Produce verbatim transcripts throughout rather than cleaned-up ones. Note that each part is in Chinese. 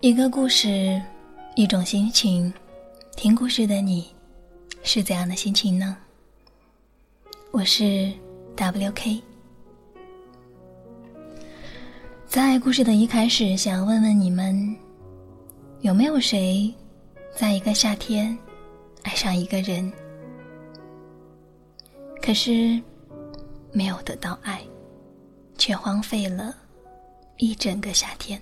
一个故事，一种心情，听故事的你是怎样的心情呢？我是 W K。 在故事的一开始，想问问你们，有没有谁在一个夏天爱上一个人，可是没有得到爱，却荒废了一整个夏天？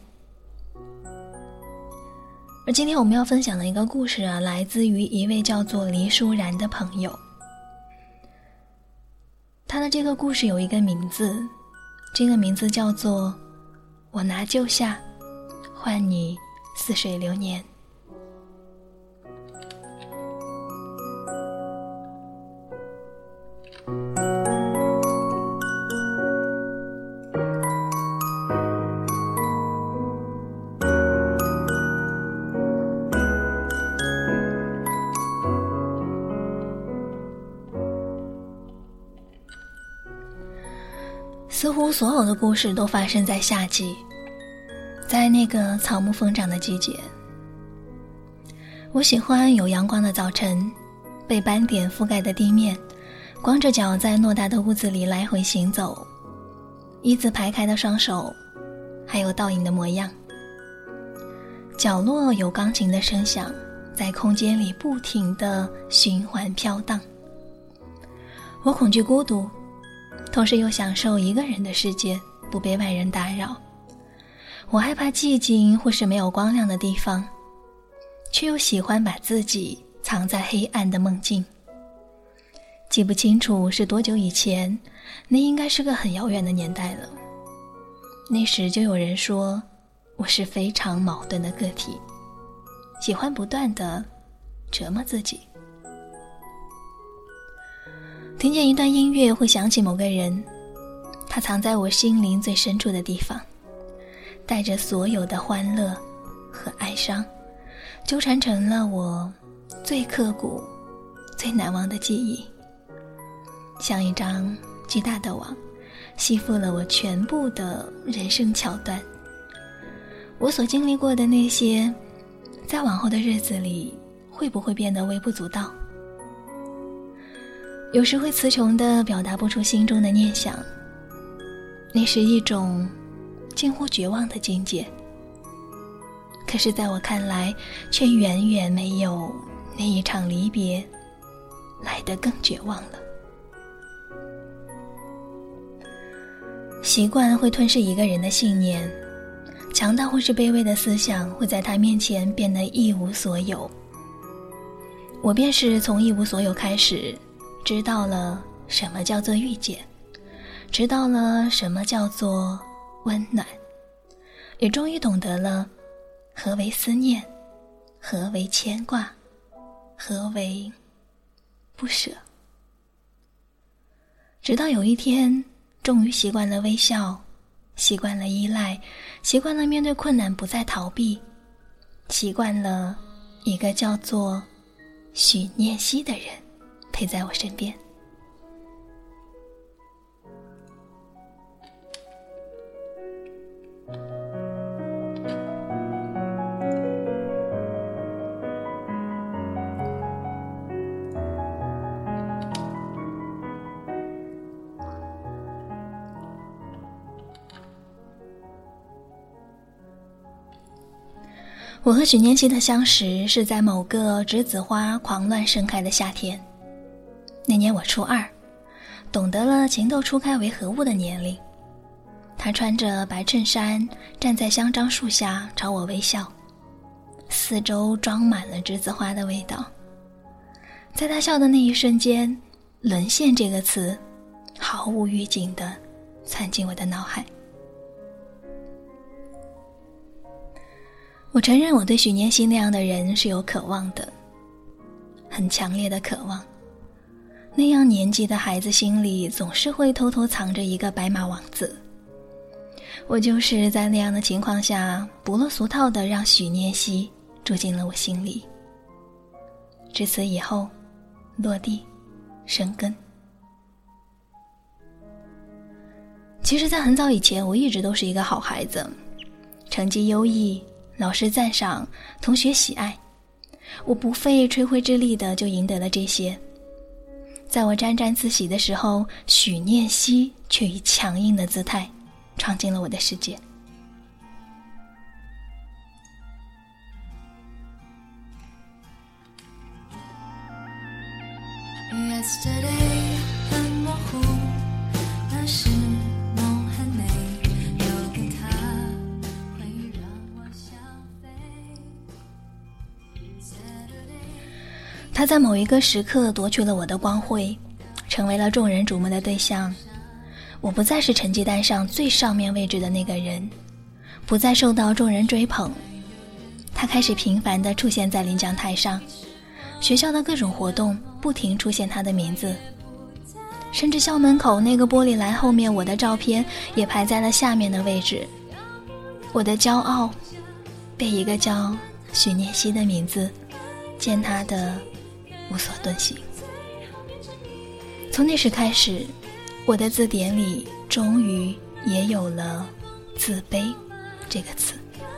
而今天我们要分享的一个故事啊，来自于一位叫做黎舒然的朋友。他的这个故事有一个名字，这个名字叫做我拿旧夏换你似水流年。似乎所有的故事都发生在夏季，在那个草木疯长的季节。我喜欢有阳光的早晨，被斑点覆盖的地面，光着脚在偌大的屋子里来回行走，一字排开的双手，还有倒影的模样。角落有钢琴的声响，在空间里不停地循环飘荡。我恐惧孤独，同时又享受一个人的世界，不被外人打扰。我害怕寂静或是没有光亮的地方，却又喜欢把自己藏在黑暗的梦境。记不清楚是多久以前，那应该是个很遥远的年代了。那时就有人说我是非常矛盾的个体，喜欢不断地折磨自己。听见一段音乐会想起某个人，他藏在我心灵最深处的地方，带着所有的欢乐和哀伤，纠缠成了我最刻骨最难忘的记忆，像一张巨大的网，吸附了我全部的人生桥段。我所经历过的那些，在往后的日子里会不会变得微不足道？有时会词穷地表达不出心中的念想，那是一种近乎绝望的境界。可是在我看来，却远远没有那一场离别来得更绝望了。习惯会吞噬一个人的信念，强大或是卑微的思想会在他面前变得一无所有。我便是从一无所有开始，知道了什么叫做遇见，知道了什么叫做温暖，也终于懂得了何为思念，何为牵挂，何为不舍。直到有一天，终于习惯了微笑，习惯了依赖，习惯了面对困难不再逃避，习惯了一个叫做许念希的人陪在我身边。我和许念希的相识是在某个栀子花狂乱盛开的夏天。那年我初二，懂得了情窦初开为何物的年龄。他穿着白衬衫，站在香樟树下朝我微笑，四周装满了栀子花的味道。在他笑的那一瞬间，沦陷这个词毫无预警地窜进我的脑海。我承认我对许念希那样的人是有渴望的，很强烈的渴望。那样年纪的孩子心里总是会偷偷藏着一个白马王子。我就是在那样的情况下，不落俗套地让许念希住进了我心里。至此以后，落地生根。其实在很早以前，我一直都是一个好孩子，成绩优异， 老师赞赏，同学喜爱，我不费吹灰之力的就赢得了这些。在我沾沾自喜的时候，许念希却以强硬的姿态闯进了我的世界。 Yesterday 很模糊，那是梦很美，有个他会让我想飞。 他在某一个时刻夺去了我的光辉，成为了众人瞩目的对象。我不再是成绩单上最上面位置的那个人，不再受到众人追捧。他开始频繁地出现在领奖台上，学校的各种活动不停出现他的名字，甚至校门口那个玻璃栏后面我的照片也排在了下面的位置。我的骄傲被一个叫许念希的名字践踏得无所遁形。从那时开始，我的字典里终于也有了自卑这个词。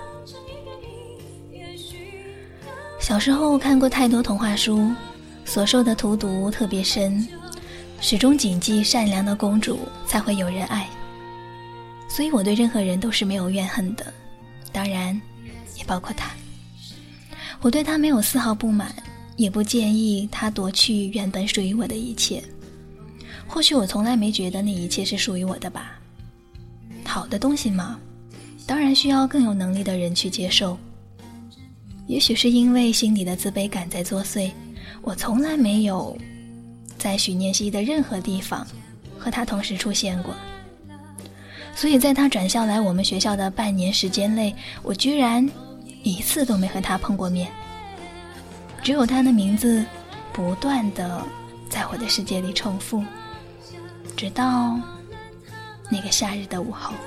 小时候看过太多童话书，所受的荼毒特别深，始终谨记善良的公主才会有人爱，所以我对任何人都是没有怨恨的，当然也包括他。我对他没有丝毫不满，也不介意他夺去原本属于我的一切。或许我从来没觉得那一切是属于我的吧。好的东西嘛，当然需要更有能力的人去接受。也许是因为心里的自卑感在作祟，我从来没有在许念希的任何地方和他同时出现过。所以在他转校来我们学校的半年时间内，我居然一次都没和他碰过面。只有他的名字不断地在我的世界里重复，直到那个夏日的午后。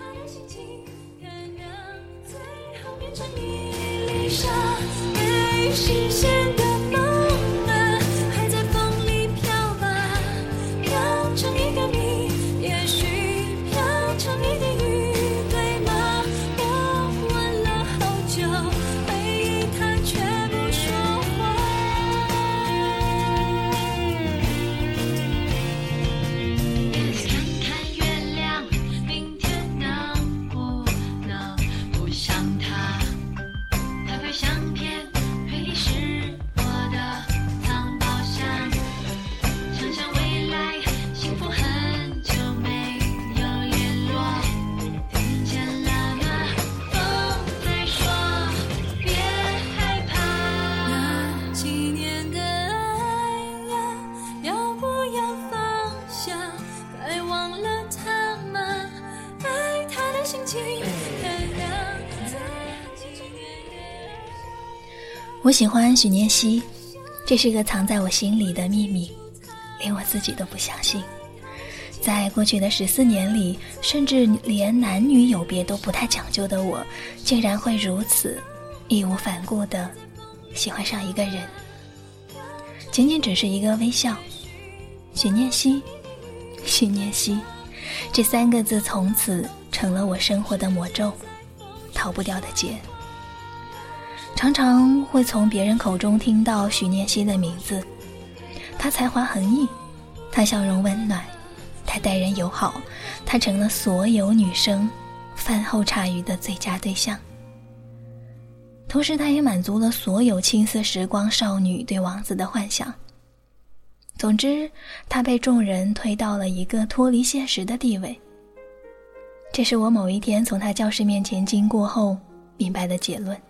最新鲜的梦啊，还在风里飘吧，飘成一个谜，也许飘成一滴雨，对吗？我问了好久，回忆它却不说话。看看月亮，明天能不能不想它？它会相片会是我的藏宝箱，想想未来幸福很久没有联络，听见了吗？风在说别害怕。那几年的爱呀，要不要放下？该忘了他吗？爱他的心情很亮。 我喜欢许念希，这是个藏在我心里的秘密，连我自己都不相信。在过去的十四年里，甚至连男女有别都不太讲究的我，竟然会如此义无反顾地喜欢上一个人，仅仅只是一个微笑。许念希，许念希，这三个字从此成了我生活的魔咒，逃不掉的结。常常会从别人口中听到许念希的名字，她才华横溢，她笑容温暖，她待人友好，她成了所有女生饭后茶余的最佳对象。同时她也满足了所有青涩时光少女对王子的幻想。总之，她被众人推到了一个脱离现实的地位。这是我某一天从她教室面前经过后明白的结论。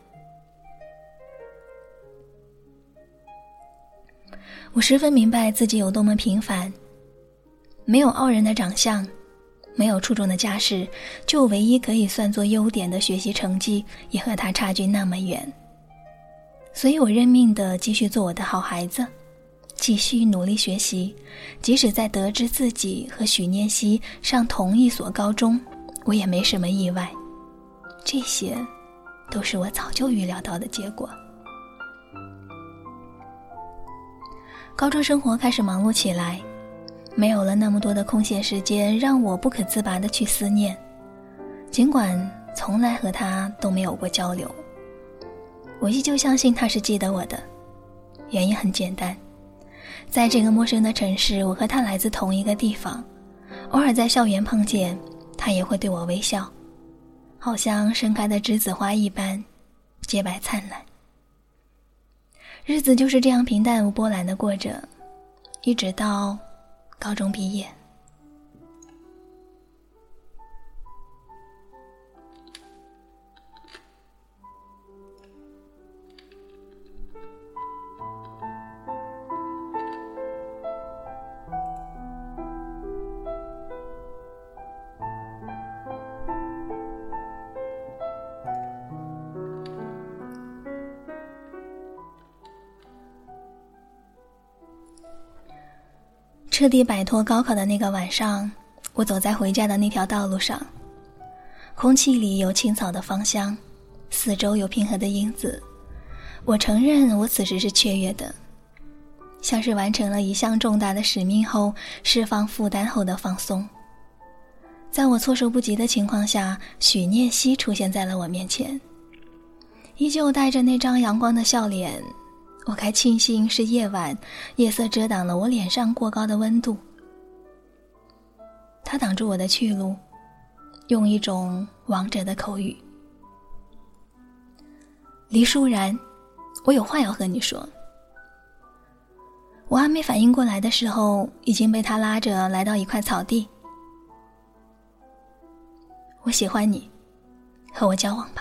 我十分明白自己有多么平凡，没有傲人的长相，没有出众的家世，就唯一可以算作优点的学习成绩也和他差距那么远。所以我认命地继续做我的好孩子，继续努力学习，即使在得知自己和许念希上同一所高中，我也没什么意外。这些都是我早就预料到的结果。高中生活开始忙碌起来，没有了那么多的空闲时间让我不可自拔地去思念。尽管从来和他都没有过交流， 我依旧相信他是记得我的，原因很简单，在这个陌生的城市，我和他来自同一个地方，偶尔在校园碰见，他也会对我微笑，好像盛开的栀子花一般洁白灿烂。日子就是这样平淡无波澜地过着，一直到高中毕业。彻底摆脱高考的那个晚上，我走在回家的那条道路上，空气里有青草的芳香，四周有平和的英子。我承认我此时是雀跃的，像是完成了一项重大的使命后释放负担后的放松。在我措手不及的情况下，许念希出现在了我面前，依旧带着那张阳光的笑脸。我该庆幸是夜晚，夜色遮挡了我脸上过高的温度。他挡住我的去路，用一种王者的口语：黎舒然，我有话要和你说。我还没反应过来的时候，已经被他拉着来到一块草地。我喜欢你，和我交往吧。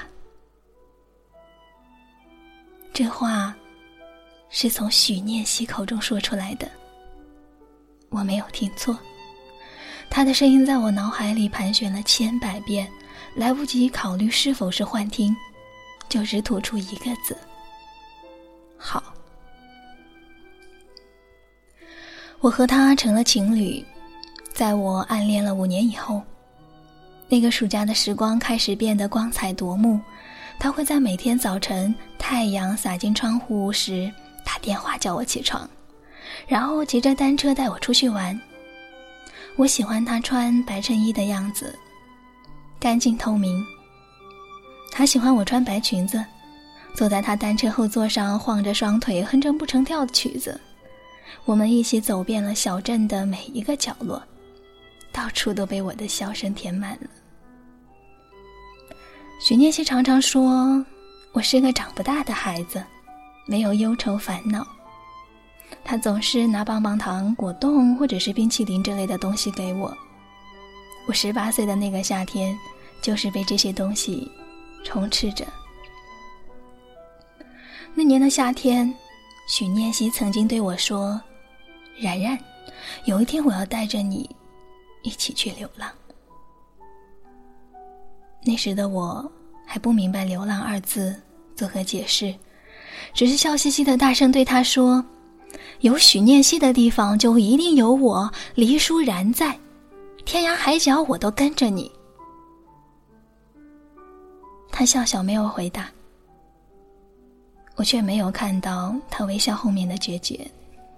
这话是从许念希口中说出来的，我没有听错。他的声音在我脑海里盘旋了千百遍，来不及考虑是否是幻听，就只吐出一个字：好。我和他成了情侣，在我暗恋了五年以后，那个暑假的时光开始变得光彩夺目。他会在每天早晨太阳洒进窗户时打电话叫我起床，然后骑着单车带我出去玩。我喜欢他穿白衬衣的样子，干净透明。他喜欢我穿白裙子，坐在他单车后座上晃着双腿哼着不成调的曲子。我们一起走遍了小镇的每一个角落，到处都被我的笑声填满了。许念希常常说我是个长不大的孩子，没有忧愁烦恼。他总是拿棒棒糖、果冻或者是冰淇淋之类的东西给我。我十八岁的那个夏天，就是被这些东西充斥着。那年的夏天，许念希曾经对我说：冉冉，有一天我要带着你一起去流浪。那时的我还不明白流浪二字作何解释，只是笑嘻嘻的大声对他说：有许念希的地方就一定有我黎舒然在，天涯海角我都跟着你。他笑笑没有回答，我却没有看到他微笑后面的决绝。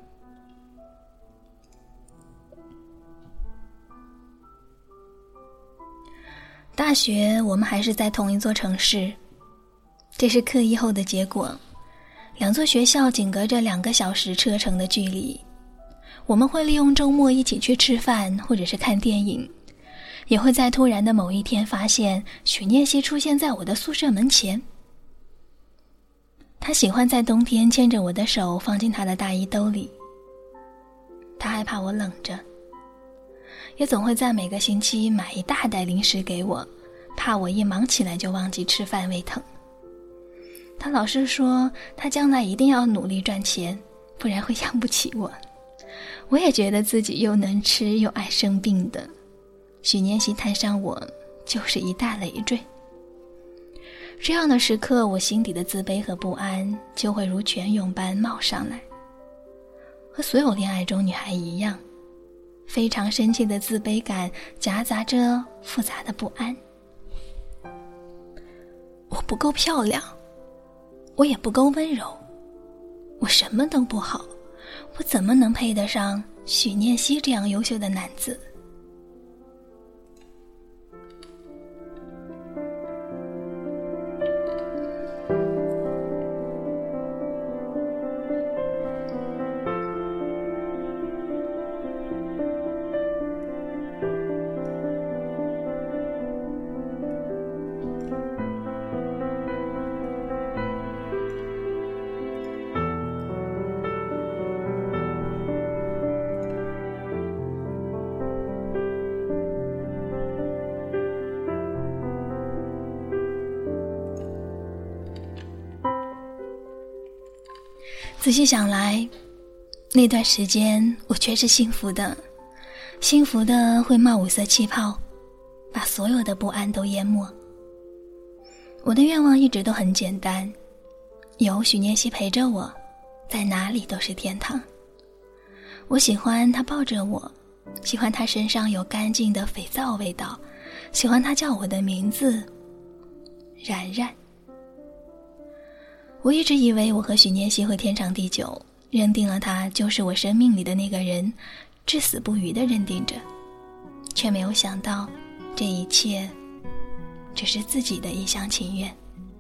大学我们还是在同一座城市，这是刻意后的结果。两座学校仅隔着两个小时车程的距离，我们会利用周末一起去吃饭或者是看电影，也会在突然的某一天发现许念希出现在我的宿舍门前。他喜欢在冬天牵着我的手放进他的大衣兜里，他害怕我冷着，也总会在每个星期买一大袋零食给我，怕我一忙起来就忘记吃饭胃疼。他老是说他将来一定要努力赚钱，不然会养不起我。我也觉得自己又能吃又爱生病的，许念希摊上我就是一大累赘。这样的时刻，我心底的自卑和不安就会如泉涌般冒上来，和所有恋爱中女孩一样，非常深切的自卑感夹杂着复杂的不安。我不够漂亮，我也不够温柔，我什么都不好，我怎么能配得上许念希这样优秀的男子？ 仔细想来，那段时间我却是幸福的，幸福的会冒五色气泡，把所有的不安都淹没。我的愿望一直都很简单，有许念希陪着我，在哪里都是天堂。我喜欢他抱着我，喜欢他身上有干净的肥皂味道，喜欢他叫我的名字冉冉。我一直以为我和许念希会天长地久，认定了他就是我生命里的那个人，至死不渝地认定着，却没有想到这一切只是自己的一厢情愿。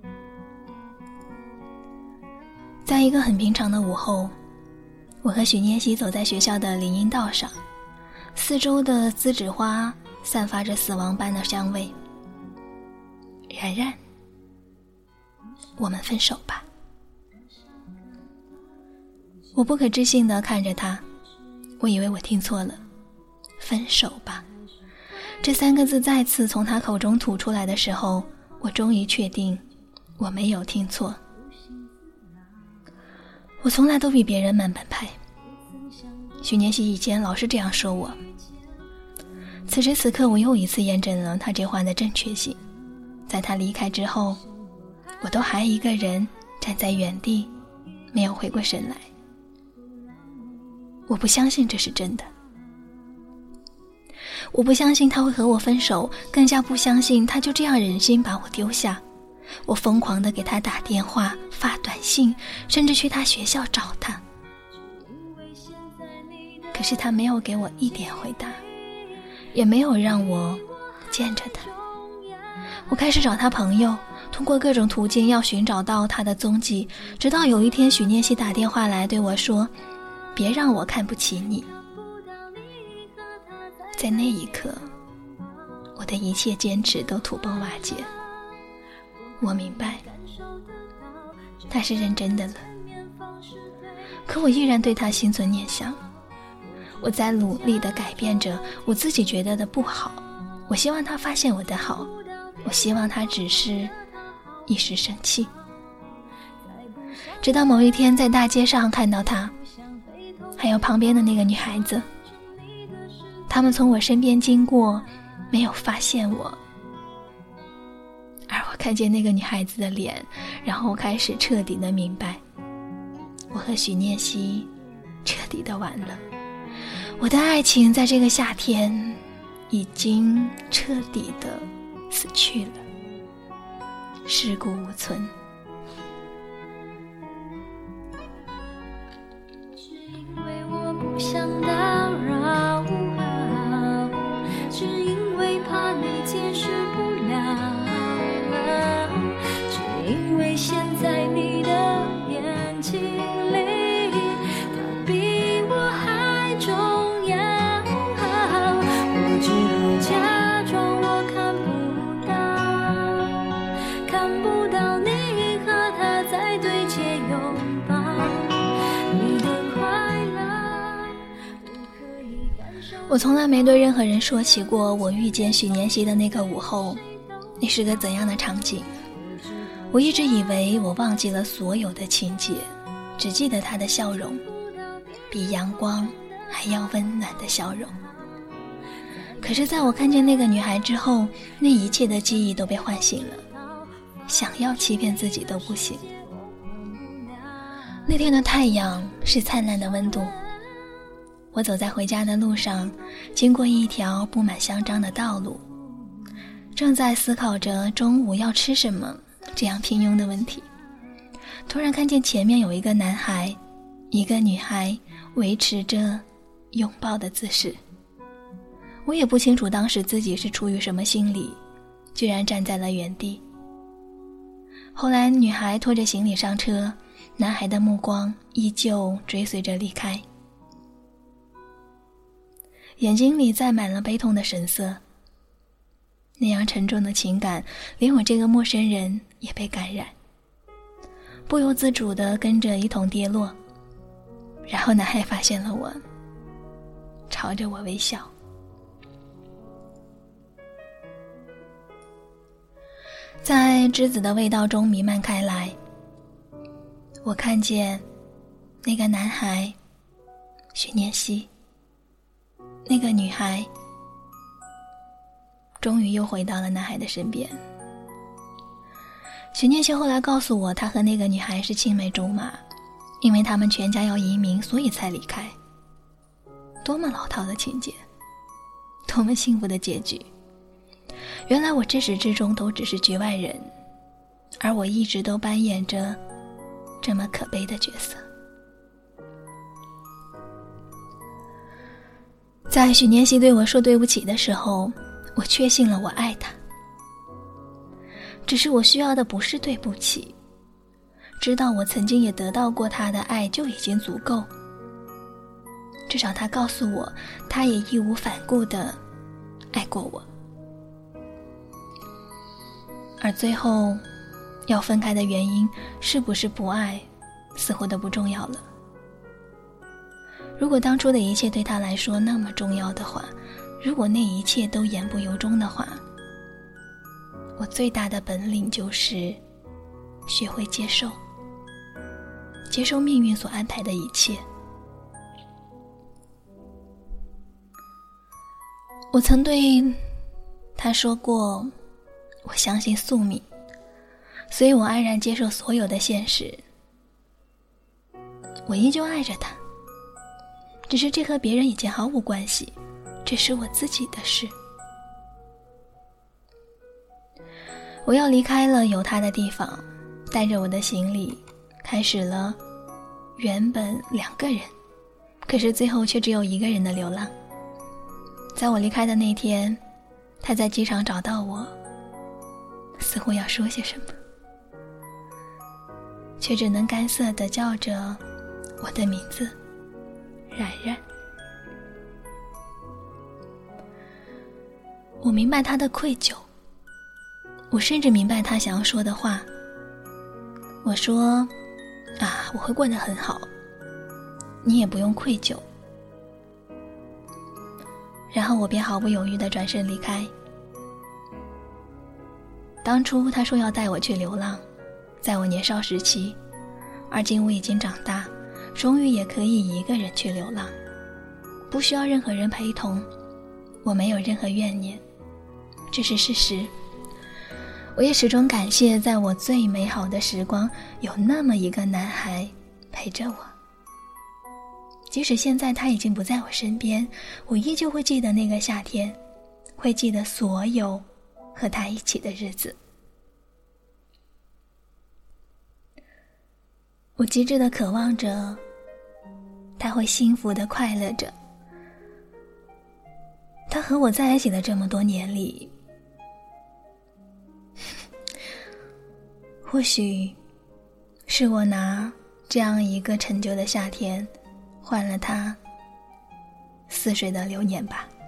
在一个很平常的午后，我和许念希走在学校的林荫道上，四周的栀子花散发着死亡般的香味。冉冉，我们分手吧。我不可置信地看着他，我以为我听错了。分手吧，这三个字再次从他口中吐出来的时候，我终于确定我没有听错。我从来都比别人慢半拍，许念希以前老是这样说我。此时此刻，我又一次验证了他这话的正确性。在他离开之后，我都还一个人站在原地，没有回过神来。我不相信这是真的，我不相信他会和我分手，更加不相信他就这样忍心把我丢下。我疯狂地给他打电话、发短信，甚至去他学校找他，可是他没有给我一点回答，也没有让我见着他。我开始找他朋友，通过各种途径要寻找到他的踪迹，直到有一天许念希打电话来对我说，别让我看不起你。在那一刻，我的一切坚持都土崩瓦解。我明白他是认真的了，可我依然对他心存念想。我在努力地改变着我自己觉得的不好，我希望他发现我的好，我希望他只是一时生气。直到某一天在大街上看到他，还有旁边的那个女孩子，他们从我身边经过，没有发现我，而我看见那个女孩子的脸，然后开始彻底的明白，我和许念希彻底的完了。我的爱情在这个夏天已经彻底的死去了，尸骨无存。 只因为我不想打扰，只因为怕你解释不了，只因为现在你的眼睛里他比我还重要，我只好假装我看不到，看不到你和他在对街拥抱，你的快乐我可以感受。 我从来没对任何人说起过我遇见许念希的那个午后，那是个怎样的场景。我一直以为我忘记了所有的情节，只记得她的笑容，比阳光还要温暖的笑容。可是在我看见那个女孩之后，那一切的记忆都被唤醒了，想要欺骗自己都不行。那天的太阳是灿烂的温度，我走在回家的路上，经过一条布满香樟的道路，正在思考着中午要吃什么这样平庸的问题。突然看见前面有一个男孩，一个女孩维持着拥抱的姿势。我也不清楚当时自己是出于什么心理，居然站在了原地。后来女孩拖着行李上车，男孩的目光依旧追随着离开，眼睛里载满了悲痛的神色。那样沉重的情感，连我这个陌生人也被感染，不由自主地跟着一同跌落。然后男孩发现了我，朝着我微笑。在栀子的味道中弥漫开来，我看见那个男孩许念希，那个女孩终于又回到了男孩的身边。许念希后来告诉我，他和那个女孩是青梅竹马，因为他们全家要移民，所以才离开。多么老套的情节，多么幸福的结局。原来我至始至终都只是局外人，而我一直都扮演着这么可悲的角色。在许念希对我说对不起的时候，我确信了我爱他。只是我需要的不是对不起，知道我曾经也得到过他的爱就已经足够。至少他告诉我，他也义无反顾地爱过我。而最后要分开的原因是不是不爱，似乎都不重要了。如果当初的一切对他来说那么重要的话，如果那一切都言不由衷的话，我最大的本领就是学会接受，接受命运所安排的一切。我曾对他说过，我相信宿命，所以我安然接受所有的现实。我依旧爱着他，只是这和别人已经毫无关系，这是我自己的事。我要离开了有他的地方，带着我的行李，开始了原本两个人，可是最后却只有一个人的流浪。在我离开的那天，他在机场找到我，似乎要说些什么，却只能干涩地叫着我的名字，冉冉。我明白他的愧疚，我甚至明白他想要说的话。我说啊，我会过得很好，你也不用愧疚。然后我便毫不犹豫地转身离开。当初他说要带我去流浪，在我年少时期，而今我已经长大，终于也可以一个人去流浪，不需要任何人陪同，我没有任何怨念，这是事实。我也始终感谢在我最美好的时光有那么一个男孩陪着我。即使现在他已经不在我身边，我依旧会记得那个夏天，会记得所有和他一起的日子。我极致地渴望着他会幸福地快乐着。他和我在一起的这么多年里，或许是我拿这样一个陈旧的夏天换了他似水的流年吧。